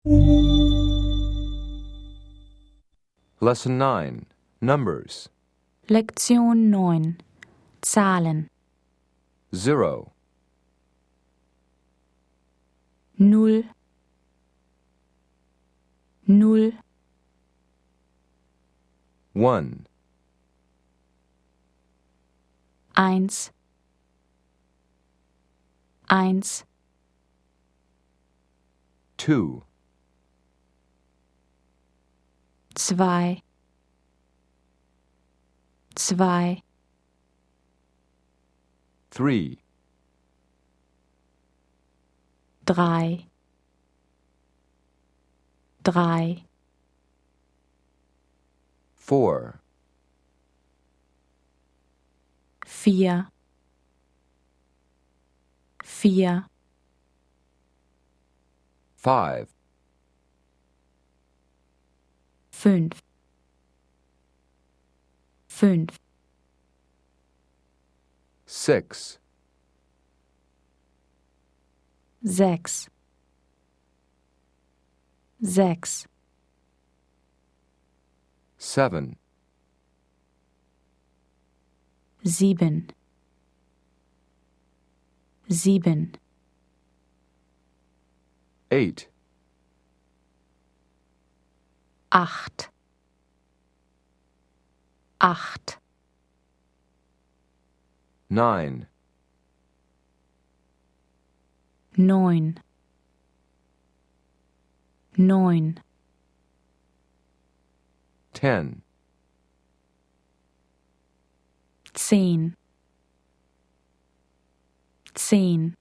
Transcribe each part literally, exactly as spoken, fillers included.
Lesson nine. Numbers. Lektion neun. Zahlen. Zero. Null. Null. One. Eins. Eins. Two. Zwei. Zwei. Three. Drei. Drei. Four. Vier. Vier. Five. Fünf. Fünf. Six. Sechs. Sechs. Seven. Sieben. Sieben. Eight. Acht. Acht. Nine. Neun. Neun. Ten. Zehn. Zehn.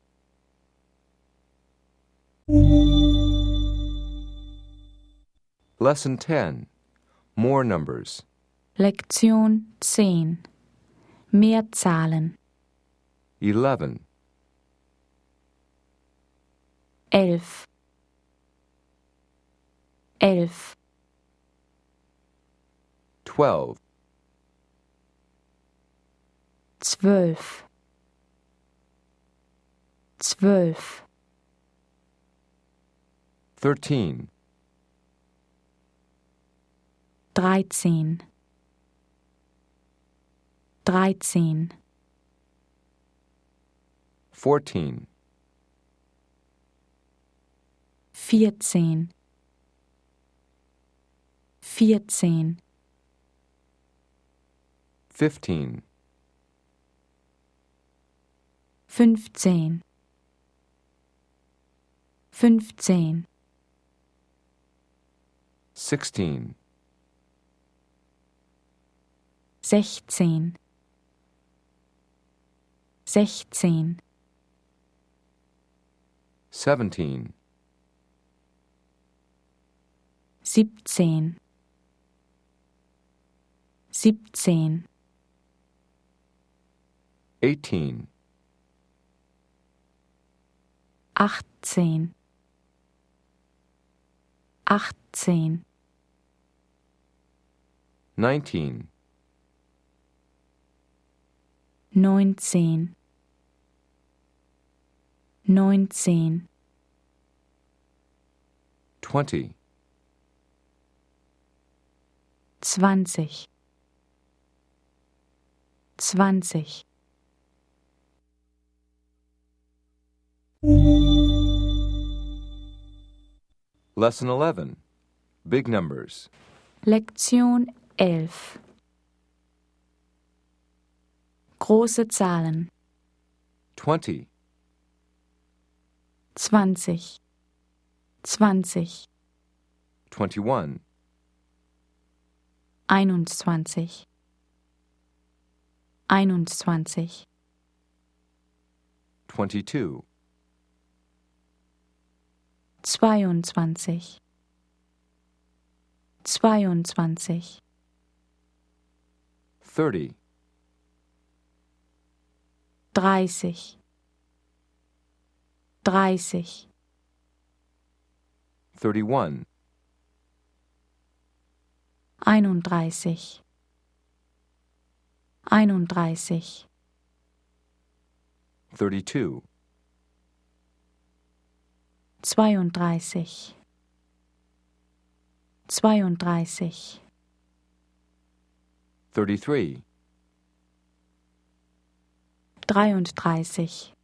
Lesson ten. More numbers. Lektion zehn. Mehr Zahlen. Eleven. Elf. Elf. Twelve. Zwölf. Zwölf. Thirteen. Dreizehn. Dreizehn. Fourteen. Vierzehn. Vierzehn. Fifteen. Fünfzehn. Fünfzehn. Sixteen. Sechzehn. Sechzehn. Seventeen. Siebzehn. Siebzehn. Eighteen. Achtzehn. Achtzehn. Nineteen. Neunzehn. Neunzehn. Twenty. Zwanzig. Zwanzig. Lesson eleven. Big numbers. Lektion elf. Große Zahlen. Twenty. Zwanzig. Zwanzig. Twenty-one. Einundzwanzig. Einundzwanzig. Twenty-two. Zweiundzwanzig. Zweiundzwanzig. Thirty. Dreißig. Dreißig. Thirty-one. Einunddreißig. Einunddreißig. Thirty-two. Zweiunddreißig. zweiunddreißig, thirty-three, dreiunddreißig,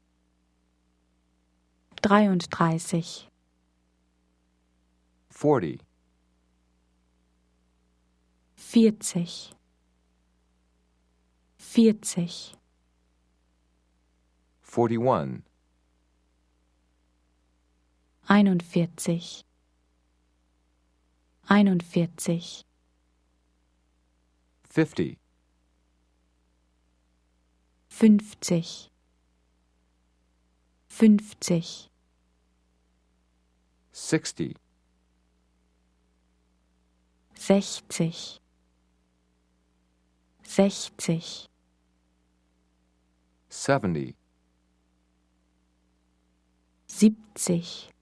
dreiunddreißig, forty, vierzig, vierzig, forty-one, einundvierzig, einundvierzig, fifty, fünfzig, fünfzig, sixty, sechzig, sechzig, seventy, siebzig,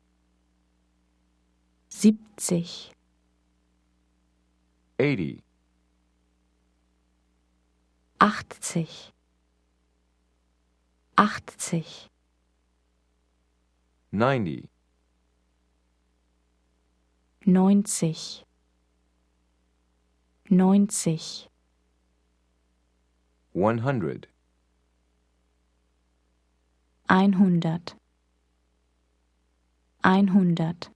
siebzig, eighty, achtzig, achtzig, ninety, neunzig, neunzig, one hundred, einhundert, einhundert.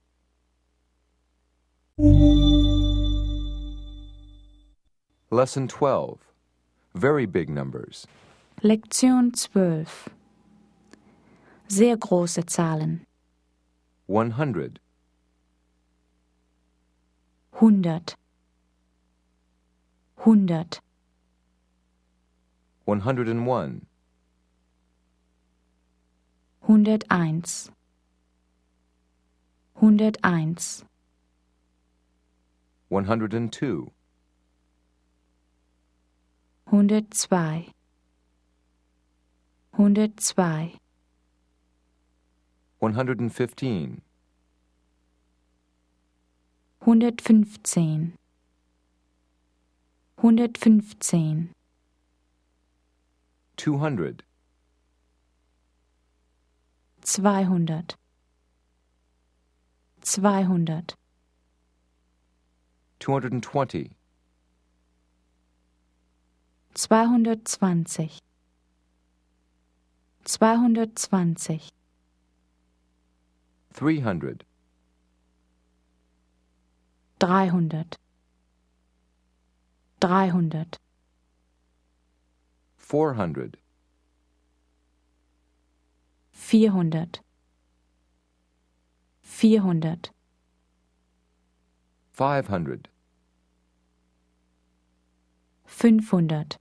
Lesson twelve. Very big numbers. Lektion zwölf. Sehr große Zahlen. One hundred, Hundert, hundert, one hundred and one, hunderteins, hunderteins, one hundred and two, hundertzwei, hundertzwei, one hundred and fifteen, hundertfünfzehn, hundertfünfzehn, two hundred, zweihundert, zweihundert, two hundred and twenty, zweihundertzwanzig, zweihundertzwanzig, three hundred, dreihundert, dreihundert, four hundred, vierhundert, vierhundert, five hundred, fünfhundert,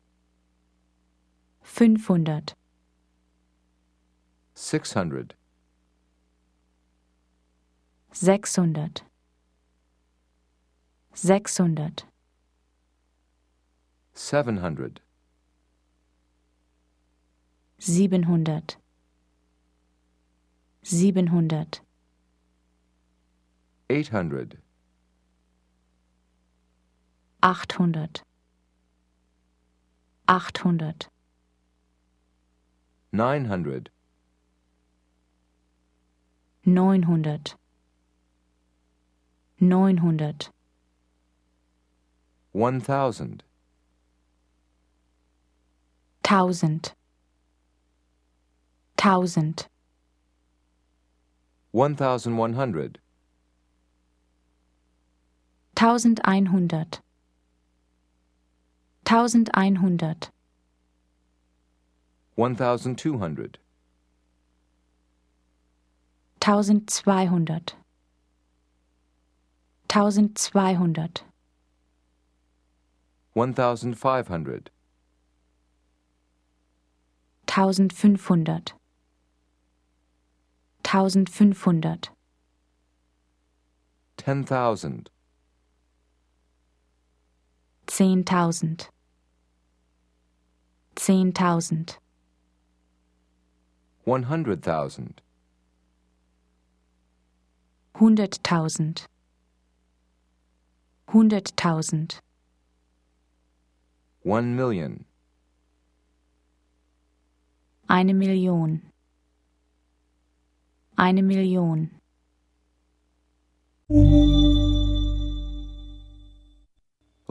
fünfhundert, six hundred, sechshundert, sechshundert, seven hundred, siebenhundert, siebenhundert, eight hundred, achthundert, achthundert, nine hundred, neunhundert, neunhundert, one thousand, tausend, tausend, one thousand one hundred, tausendeinhundert, tausendeinhundert, one thousand two hundred, tausendzweihundert, tausendzweihundert, one thousand five hundred, tausendfünfhundert, tausendfünfhundert, ten thousand, zehntausend, zehntausend, one hundred thousand, hunderttausend, hunderttausend, one million, eine Million, eine Million.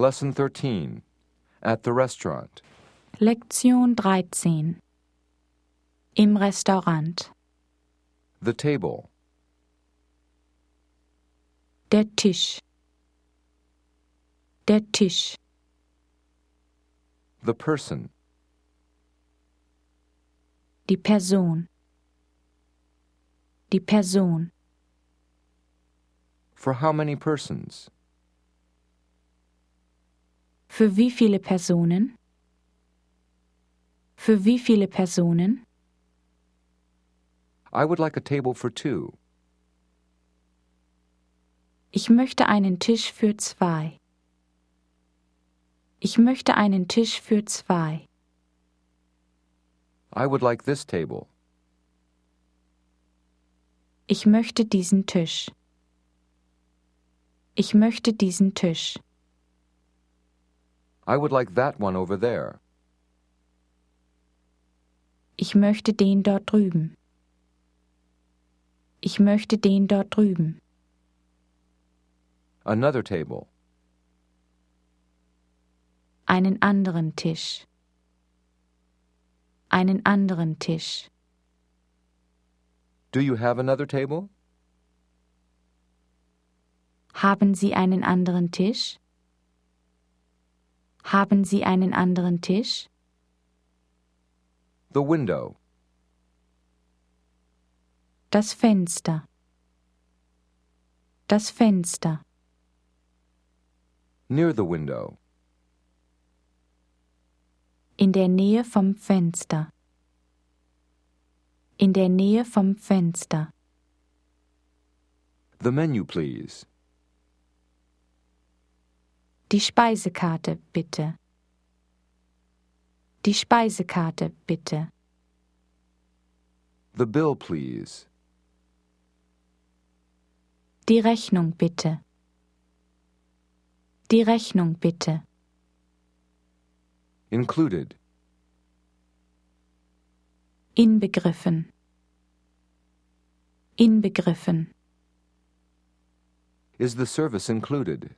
Lesson thirteen. At the restaurant. Lektion dreizehn. Im Restaurant. The table. Der Tisch. Der Tisch. The person. Die Person. Die Person. For how many persons? Für wie viele Personen? Für wie viele Personen? I would like a table for two. Ich möchte einen Tisch für zwei. Ich möchte einen Tisch für zwei. I would like this table. Ich möchte diesen Tisch. Ich möchte diesen Tisch. I would like that one over there. Ich möchte den dort drüben. Ich möchte den dort drüben. Another table. Einen anderen Tisch. Einen anderen Tisch. Do you have another table? Haben Sie einen anderen Tisch? Haben Sie einen anderen Tisch? The window. Das Fenster. Das Fenster. Near the window. In der Nähe vom Fenster. In der Nähe vom Fenster. The menu, please. Die Speisekarte, bitte. Die Speisekarte, bitte. The bill, please. Die Rechnung, bitte. Die Rechnung, bitte. Included. Inbegriffen. Inbegriffen. Is the service included?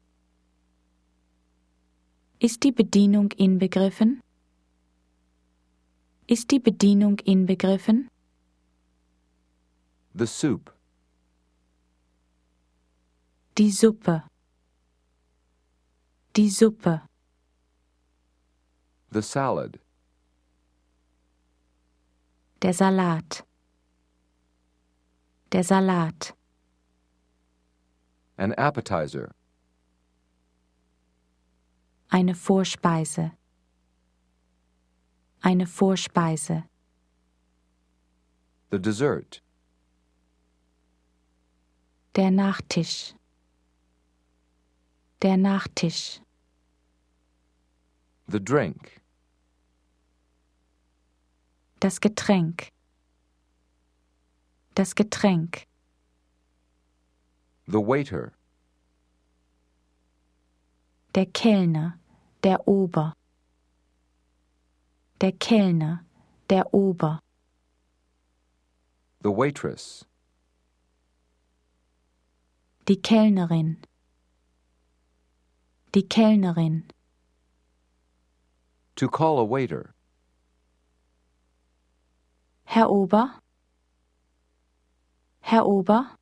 Ist die Bedienung inbegriffen? Ist die Bedienung inbegriffen? The soup. Die Suppe. Die Suppe. The salad. Der Salat. Der Salat. An appetizer. Eine Vorspeise. Eine Vorspeise. The dessert. Der Nachtisch. Der Nachtisch. The drink. Das Getränk. Das Getränk. The waiter. Der Kellner. Der Ober. Der Kellner. Der Ober. The waitress. Die Kellnerin. Die Kellnerin. To call a waiter. Herr Ober. Herr Ober.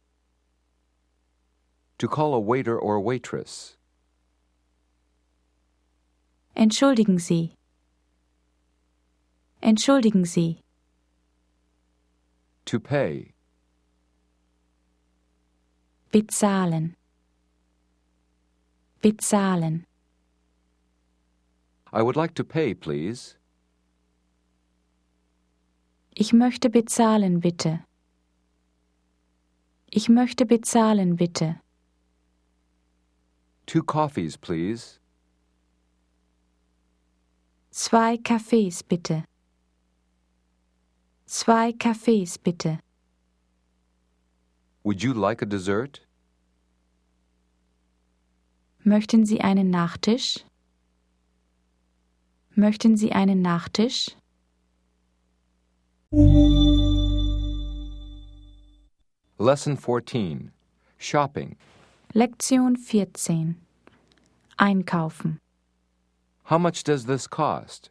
To call a waiter or waitress. Entschuldigen Sie. Entschuldigen Sie. To pay. Bezahlen. Bezahlen. I would like to pay, please. Ich möchte bezahlen, bitte. Ich möchte bezahlen, bitte. Two coffees, please. Zwei Kaffees, bitte. Zwei Kaffees, bitte. Would you like a dessert? Möchten Sie einen Nachtisch? Möchten Sie einen Nachtisch? Lesson fourteen. Shopping. Lektion vierzehn. Einkaufen. How much does this cost?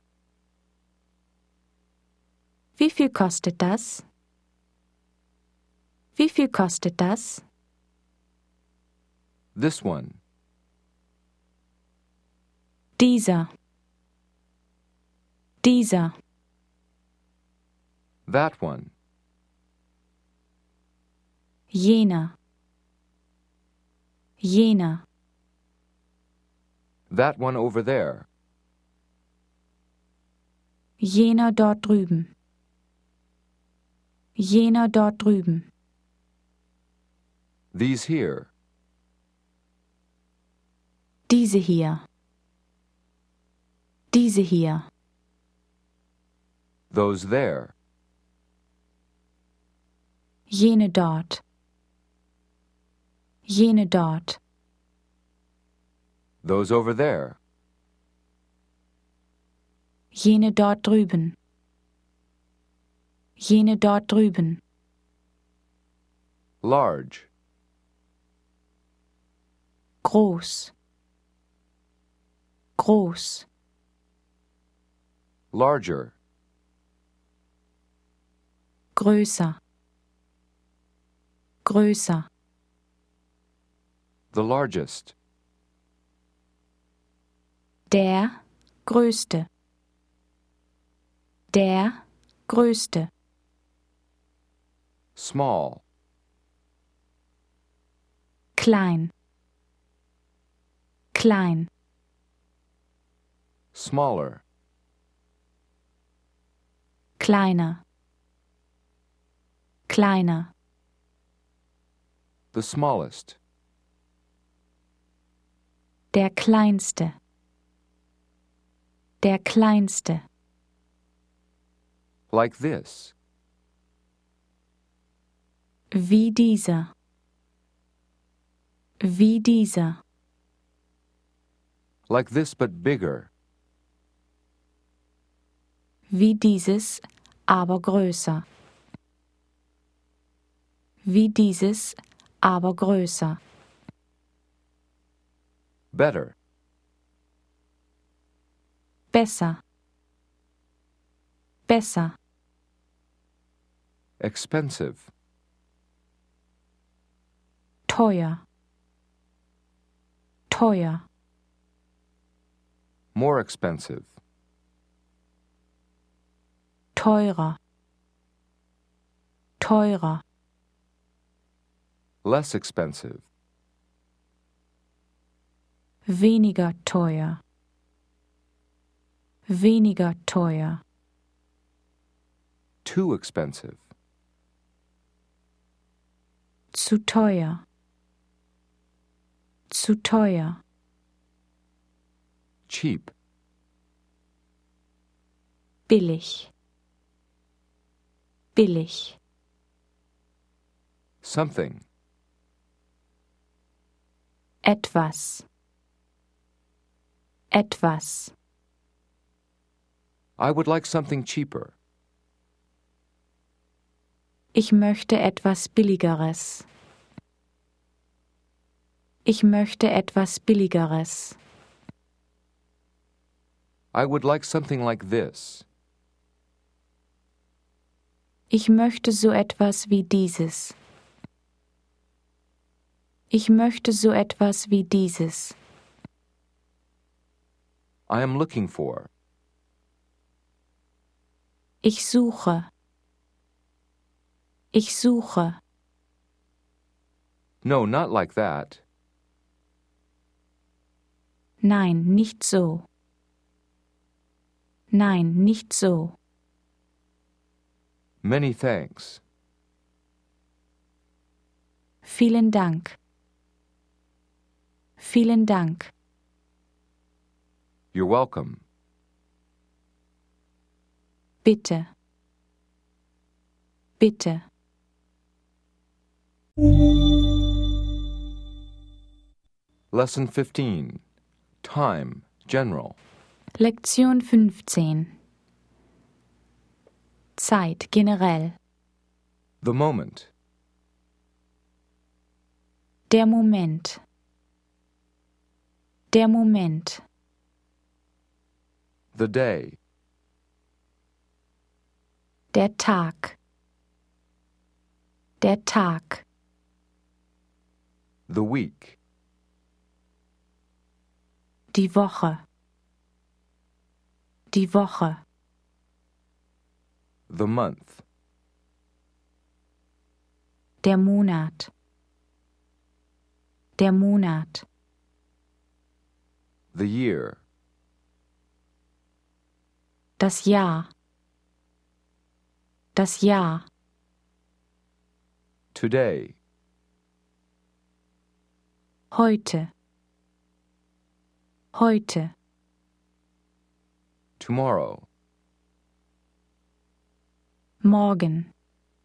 Wie viel kostet das? Wie viel kostet das? This one. Dieser. Dieser. That one. Jener. Jener. That one over there. Jener dort drüben. Jener dort drüben. These here. Diese hier. Diese hier. Those there. Jene dort. Jene dort. Those over there. Jene dort drüben. Jene dort drüben. Large. Groß. Groß. Larger. Größer. Größer. The largest. Der Größte. Der Größte. Small. Klein. Klein. Smaller. Kleiner. Kleiner. The smallest. Der Kleinste. Der Kleinste. Like this. Wie dieser. Wie dieser. Like this but bigger. Wie dieses, aber größer. Wie dieses, aber größer. Better. Besser. Besser. Expensive. Teuer. Teuer. More expensive. Teurer. Teurer. Less expensive. Weniger teuer. Weniger teuer. Too expensive. Zu teuer. Zu teuer. Cheap. Billig. Billig. Something. Etwas. Etwas. I would like something cheaper. Ich möchte etwas Billigeres. Ich möchte etwas Billigeres. I would like something like this. Ich möchte so etwas wie dieses. Ich möchte so etwas wie dieses. I am looking for. Ich suche. Ich suche. No, not like that. Nein, nicht so. Nein, nicht so. Many thanks. Vielen Dank. Vielen Dank. You're welcome. Bitte. Bitte. Lesson fifteen. Time, General. Lektion fünfzehn. Zeit generell. The moment. Der Moment. Der Moment. The day. Der Tag. Der Tag. The week. Die Woche. Die Woche. The month. Der Monat. Der Monat. The year. Das Jahr. Das Jahr. Today. Heute. Heute. Tomorrow. Morgen.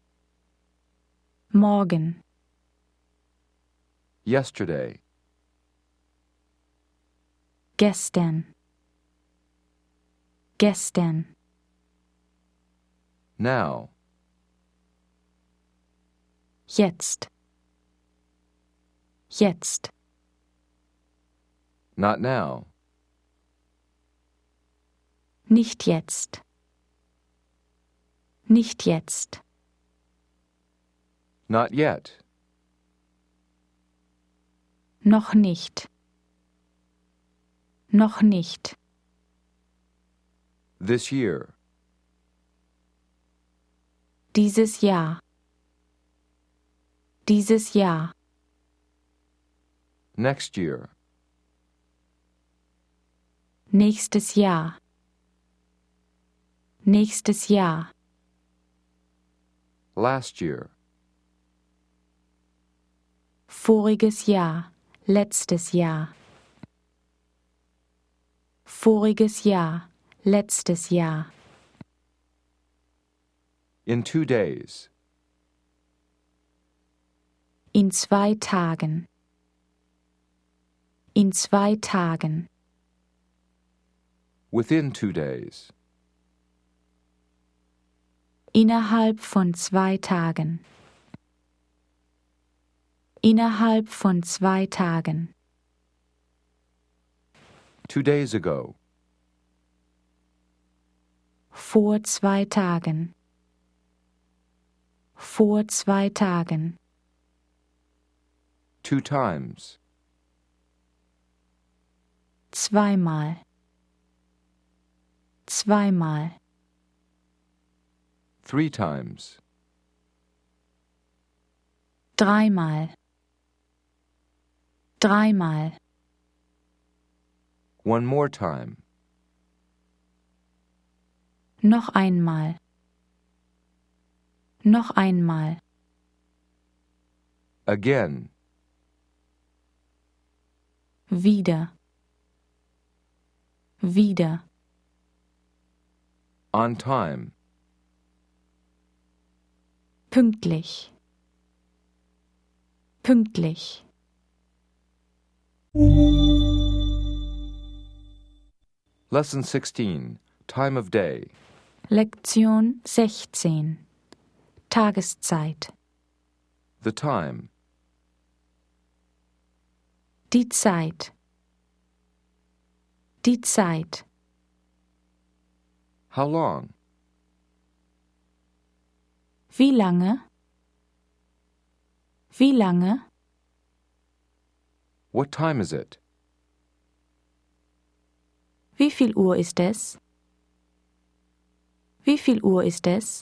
Morgen. Yesterday. Gestern. Gestern. Now. Jetzt. Jetzt. Not now. Nicht jetzt. Nicht jetzt. Not yet. Noch nicht. Noch nicht. This year. Dieses Jahr. Dieses Jahr. Next year. Nächstes Jahr. Nächstes Jahr. Last year. Voriges Jahr. Letztes Jahr. Voriges Jahr. Letztes Jahr. In two days. In zwei Tagen. In zwei Tagen. Within two days. Innerhalb von zwei Tagen. Innerhalb von zwei Tagen. Two days ago. Vor zwei Tagen. Vor zwei Tagen. Two times. Zweimal. Zweimal. Three times. Dreimal. Dreimal. One more time. Noch einmal. Noch einmal. Again. Wieder. Wieder. On time. Pünktlich. Pünktlich. Lesson sixteen. Time of day. Lektion sechzehn. Tageszeit. The time. Die Zeit. Die Zeit. How long? Wie lange? Wie lange? What time is it? Wie viel Uhr ist es? Wie viel Uhr ist es?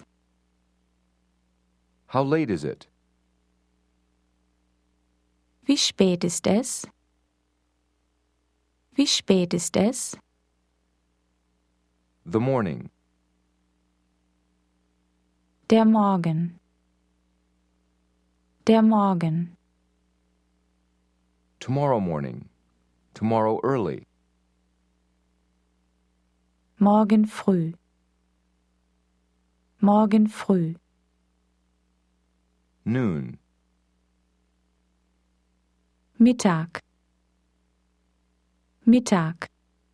How late is it? Wie spät ist es? Wie spät ist es? The morning. Der Morgen. Der Morgen. Tomorrow morning. Tomorrow early. Morgen früh. Morgen früh. Noon. Mittag. Mittag.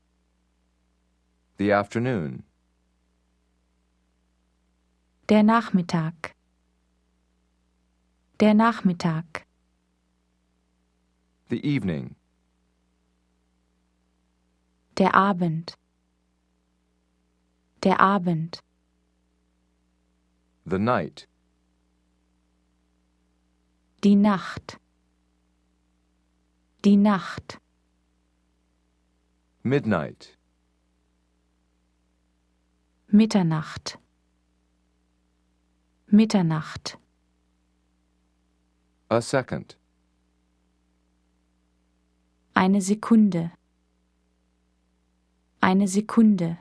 The afternoon. Der Nachmittag. Der Nachmittag. The evening. Der Abend. Der Abend. The night. Die Nacht. Die Nacht. Midnight. Mitternacht. Mitternacht. A second. Eine Sekunde. Eine Sekunde.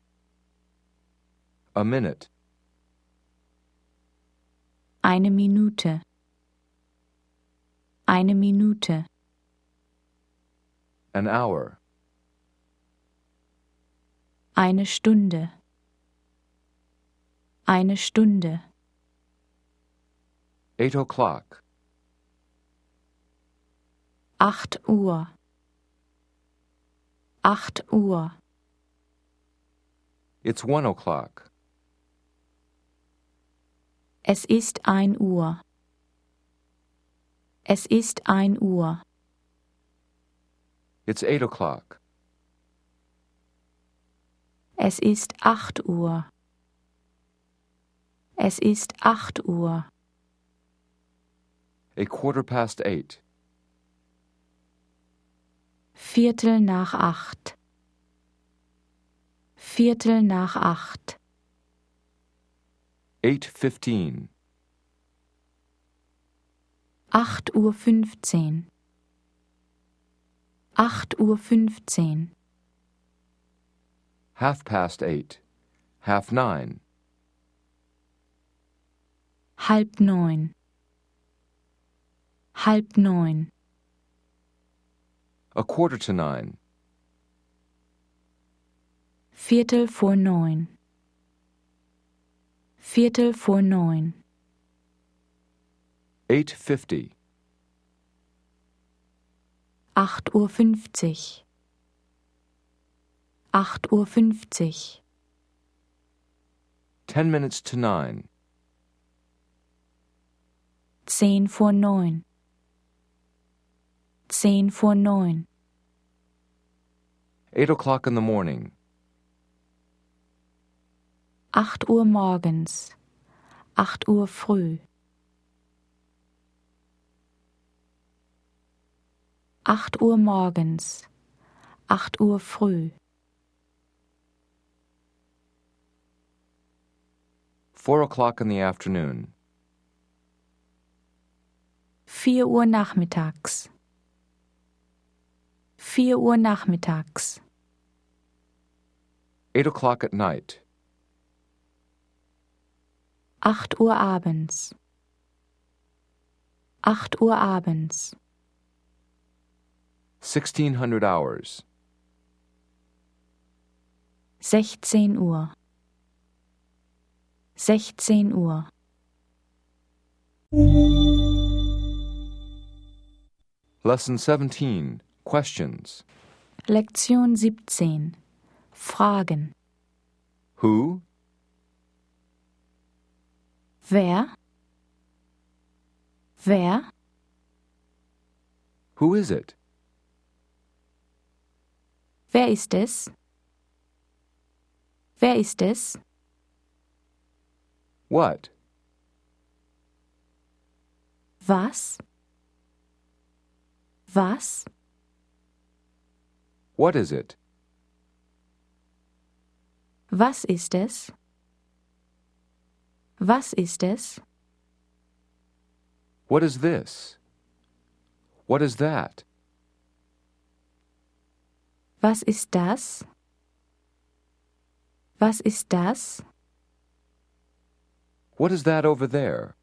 A minute. Eine Minute. Eine Minute. An hour. Eine Stunde. Eine Stunde. Eight o'clock. Acht Uhr. Acht Uhr. It's one o'clock. Es ist ein Uhr. Es ist ein Uhr. It's eight o'clock. Es ist acht Uhr. Es ist acht Uhr. A quarter past eight. Viertel nach acht. Viertel nach acht. Eight fifteen. Acht Uhr fünfzehn. Acht Uhr fünfzehn. Half past eight. Half nine. Halb neun. Halb neun. A quarter to nine. Viertel vor neun. Viertel vor neun. Eight fifty. Acht Uhr fünfzig. Acht Uhr fünfzig. Ten minutes to nine. Zehn vor neun. Zehn vor neun. Eight o'clock in the morning. Acht Uhr morgens. Acht Uhr früh. Acht Uhr morgens. Acht Uhr früh. Four o'clock in the afternoon. Vier Uhr nachmittags. Vier Uhr nachmittags. Eight o'clock at night. Acht Uhr abends. Acht Uhr abends. Sixteen hundred hours. Sechzehn Uhr. Sechzehn Uhr. Lesson seventeen. Questions. Lektion siebzehn. Fragen. Who? Wer? Wer? Who is it? Wer ist es? Wer ist es? What? Was? Was? What is it? Was ist es? Was ist es? What is this? What is that? Was ist das? Was ist das? What is that over there?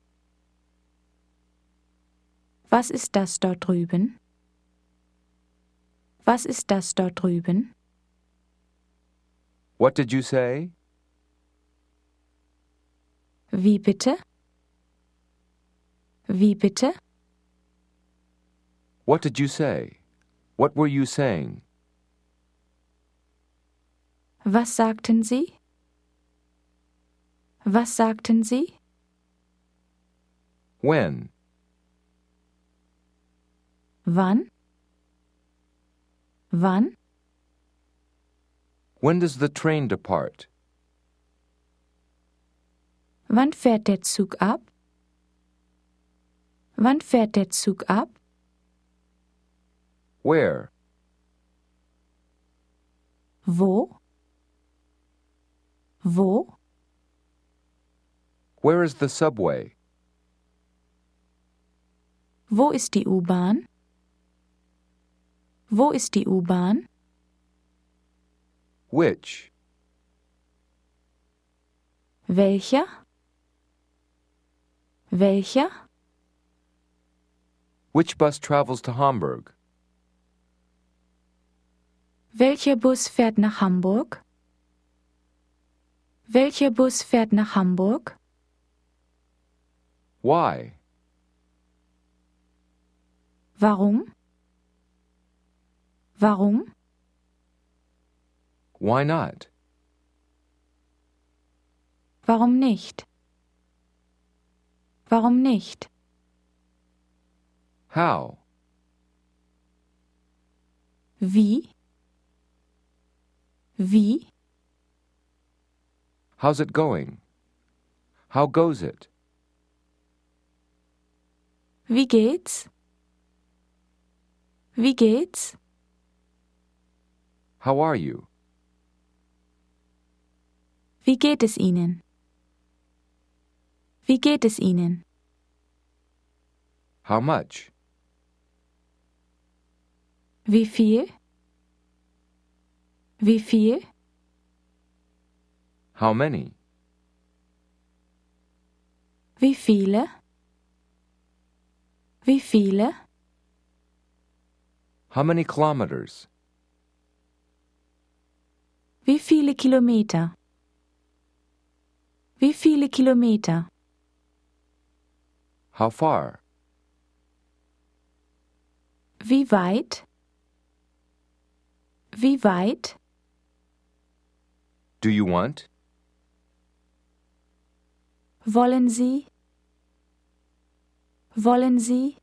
Was ist das dort drüben? Was ist das dort drüben? What did you say? Wie bitte? Wie bitte? What did you say? What were you saying? Was sagten Sie? Was sagten Sie? When? Wann? Wann? When does the train depart? Wann fährt der Zug ab? Wann fährt der Zug ab? Where? Wo? Wo? Where is the subway? Wo ist die U-Bahn? Wo ist die U-Bahn? Which? Welcher? Welcher? Which bus travels to Hamburg? Welcher Bus fährt nach Hamburg? Welcher Bus fährt nach Hamburg? Why? Warum? Warum? Why not? Warum nicht? Warum nicht? How? Wie? Wie? How's it going? How goes it? Wie geht's? Wie geht's? How are you? Wie geht es Ihnen? Wie geht es Ihnen? How much? Wie viel? Wie viel? How many? Wie viele? Wie viele? How many kilometers? Wie viele Kilometer? Wie viele Kilometer? How far? Wie weit? Wie weit? Do you want? Wollen Sie? Wollen Sie?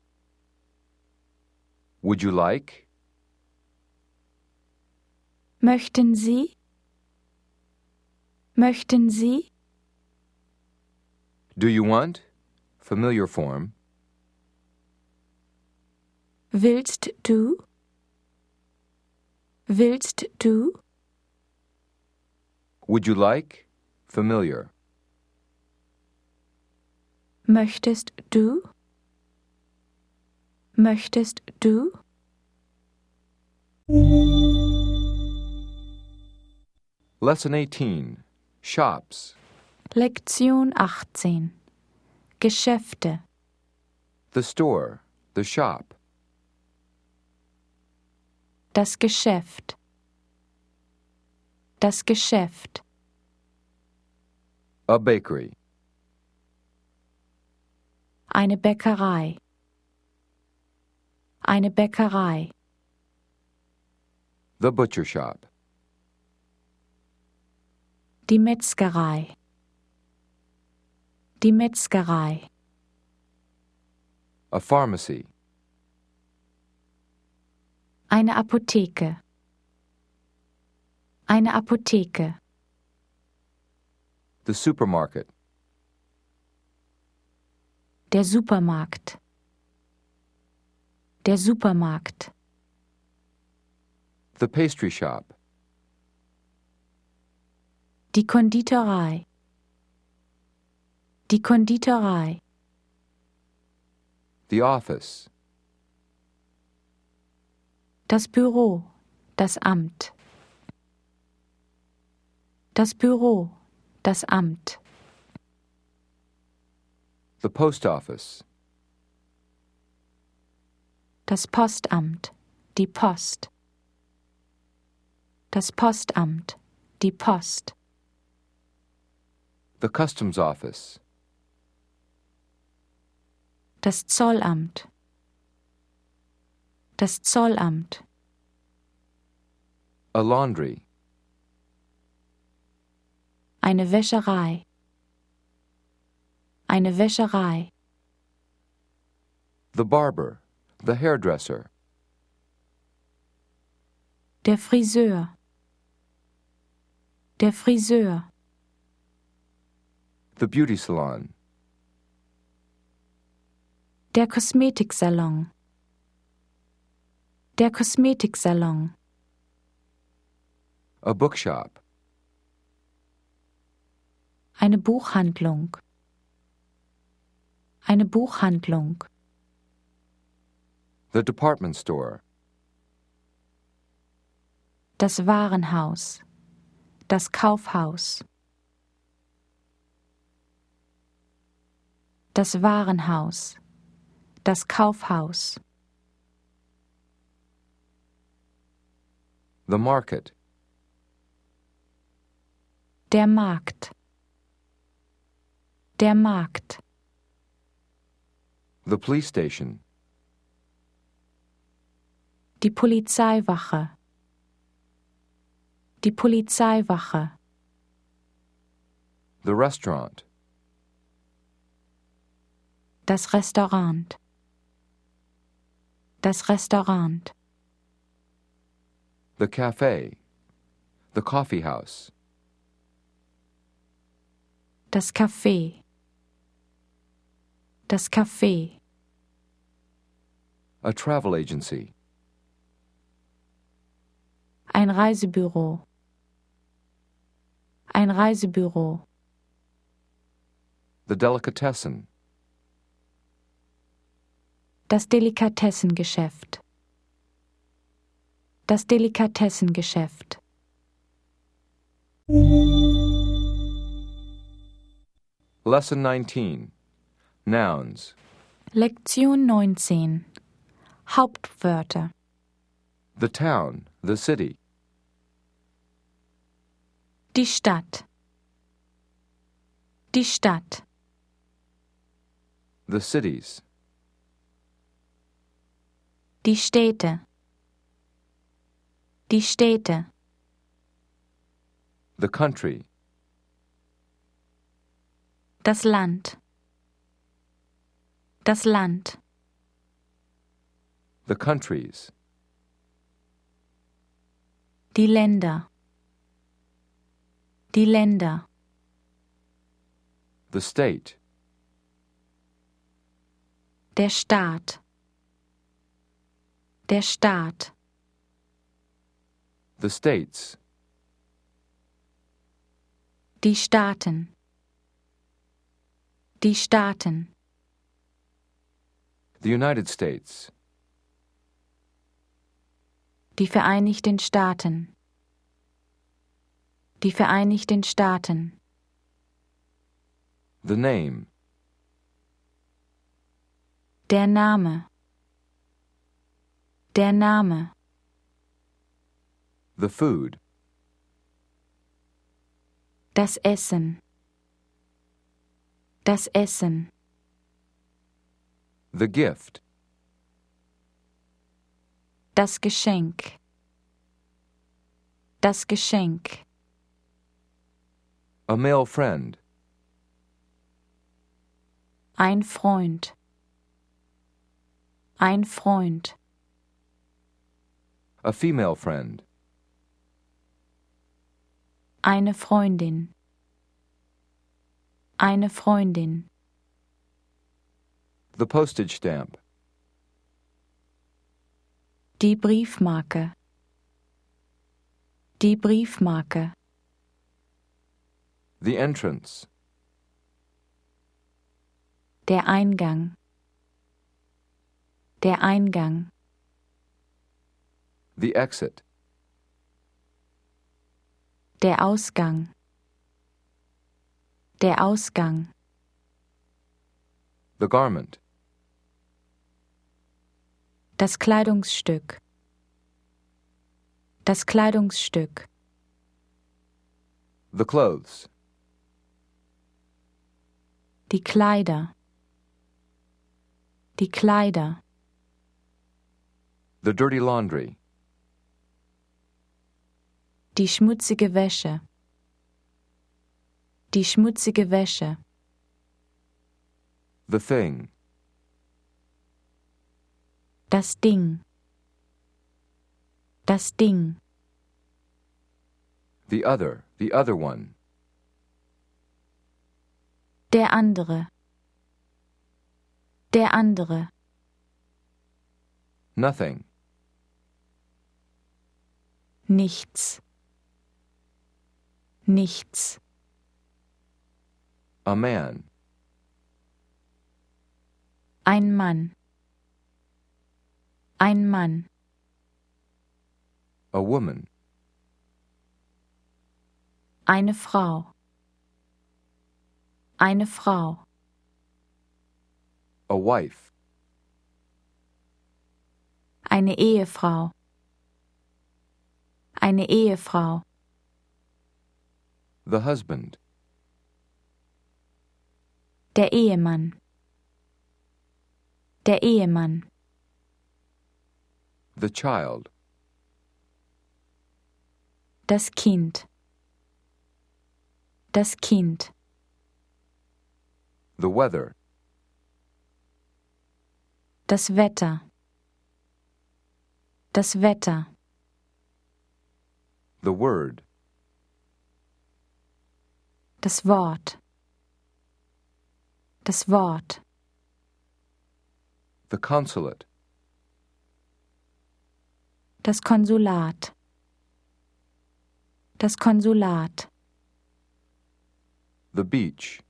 Would you like? Möchten Sie? Möchten Sie? Do you want? Familiar form. Willst du? Willst du? Would you like? Familiar. Möchtest du? Möchtest du? Lesson eighteen. Shops. Lektion achtzehn. Geschäfte. The store. The shop. Das Geschäft. Das Geschäft. A bakery. Eine Bäckerei. Eine Bäckerei. The butcher shop. Die Metzgerei. Die Metzgerei. A pharmacy. Eine Apotheke. Eine Apotheke. The supermarket. Der Supermarkt. Der Supermarkt. The pastry shop. Die Konditorei. Die Konditorei. The office. Das Büro. Das Amt. Das Büro. Das Amt. The post office. Das Postamt. Die Post. Das Postamt. Die Post. The customs office. Das Zollamt. Das Zollamt. A laundry. Eine Wäscherei. Eine Wäscherei. The barber. The hairdresser. Der Friseur. Der Friseur. The beauty salon. Der Kosmetiksalon. Der Kosmetiksalon. A bookshop. Eine Buchhandlung. Eine Buchhandlung. The department store. Das Warenhaus. Das Kaufhaus. Das Warenhaus. Das Kaufhaus. The market. Der Markt. Der Markt. The police station. Die Polizeiwache. Die Polizeiwache. The restaurant. Das Restaurant. Das Restaurant. The cafe. The coffee house. Das Café. Das Café. A travel agency. Ein Reisebüro. Ein Reisebüro. The delicatessen. Das Delikatessengeschäft. Das Delikatessengeschäft. Lesson nineteen. Nouns. Lektion neunzehn. Hauptwörter. The town. The city. Die Stadt. Die Stadt. The cities. Die Städte. Die Städte. The country. Das Land. Das Land. The countries. Die Länder. Die Länder. The state. Der Staat. Der Staat. The states. Die Staaten. Die Staaten. The United States. Die Vereinigten Staaten. Die Vereinigten Staaten. The name. Der Name. Der Name. The food. Das Essen. Das Essen. The gift. Das Geschenk. Das Geschenk. A male friend. Ein Freund. Ein Freund. A female friend. Eine Freundin. Eine Freundin. The postage stamp. Die Briefmarke. Die Briefmarke. The entrance. Der Eingang. Der Eingang. The exit. Der Ausgang. Der Ausgang. The garment. Das Kleidungsstück. Das Kleidungsstück. The clothes. Die Kleider. Die Kleider. The dirty laundry. Die schmutzige Wäsche. Die schmutzige Wäsche. The thing. Das Ding. Das Ding. The other, the other one. Der andere. Der andere. Nothing. Nichts. Nichts. A man. Ein Mann. Ein Mann. A woman. Eine Frau. Eine Frau. A wife. Eine Ehefrau. Eine Ehefrau. The husband. Der Ehemann. Der Ehemann. The child. Das Kind. Das Kind. The weather. Das Wetter. Das Wetter. The word. Das Wort. Das Wort. The consulate. Das Konsulat. Das Konsulat. The beach.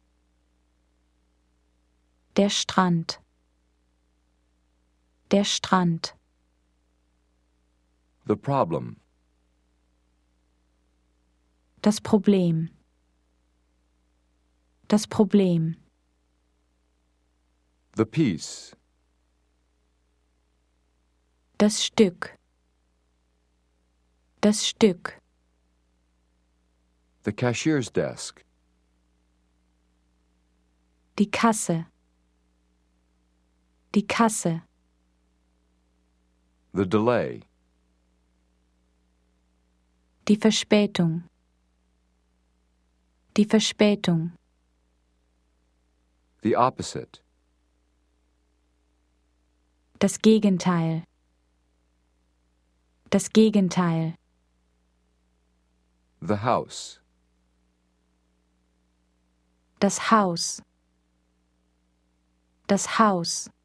Der Strand. Der Strand. The problem. Das Problem. Das Problem. The piece. Das Stück. Das Stück. The cashier's desk. Die Kasse. Die Kasse. The delay. Die Verspätung. Die Verspätung. The opposite. Das Gegenteil. Das Gegenteil. The house. Das Haus. Das Haus.